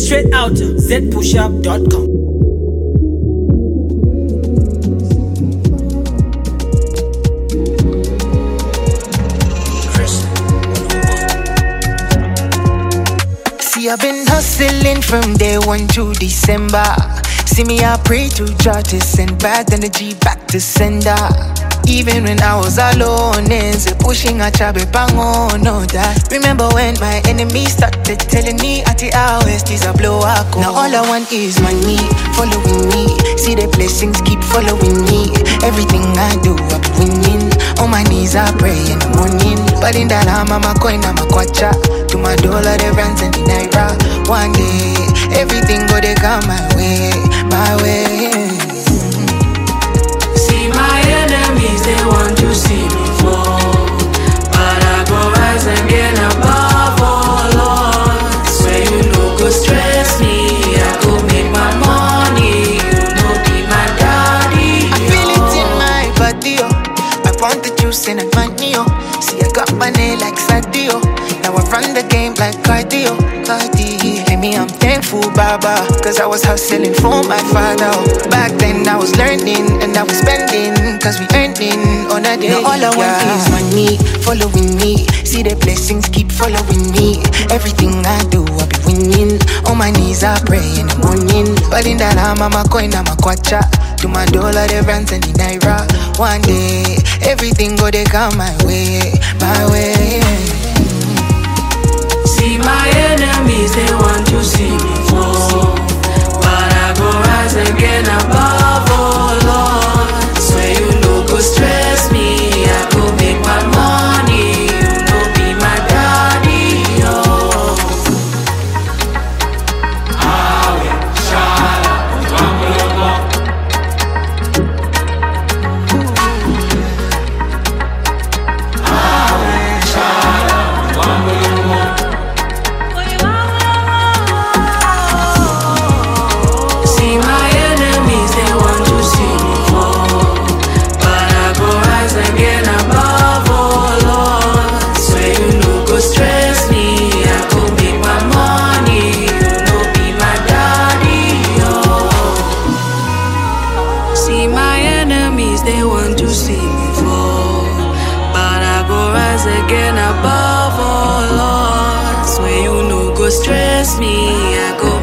Straight out to zpushup.com. See, I've been hustling from day 1 to December. See me, I pray to God to send bad energy back to sender. Even when I was alone, pushing a chabe pango, no that. Remember when my enemies started telling me at the hours, this a blow up. Now all I want is money, following me. See the blessings keep following me. Everything I do, I'm winning. On my knees, I pray in the morning. But in that I'm a coin, I'm a kwacha. To my dollar, the rands and the naira. One day, everything go they come my way, my way. See my enemies, they want to see me fall, but I go rise again above all, Lord. Swear you no go stress me, I go make my money, you know be my daddy. I feel it in my body, oh. I want the juice and I money, oh. See I got money like Sadio. Now I run the game like cardio, Hear me, I'm thankful, Baba, cause I was hustling for my father. Back then I was learning and I was spending, cause we earning on a day. Now all I want is money, following me. See the blessings keep following me. Everything I do, I be winning. On my knees I pray in the morning. But in that I'm a coin, I'm a kwacha. To my dollar, the rands and the naira. One day, everything go they come my way, my way. See my enemies, they want to see me fall, but I go rise again above all, Lord. Swear you no go stress me, I go make my money, you know be my daddy, oh. They want to see me fall, but I go rise again above all, Lord. Swear you no go stress me, I go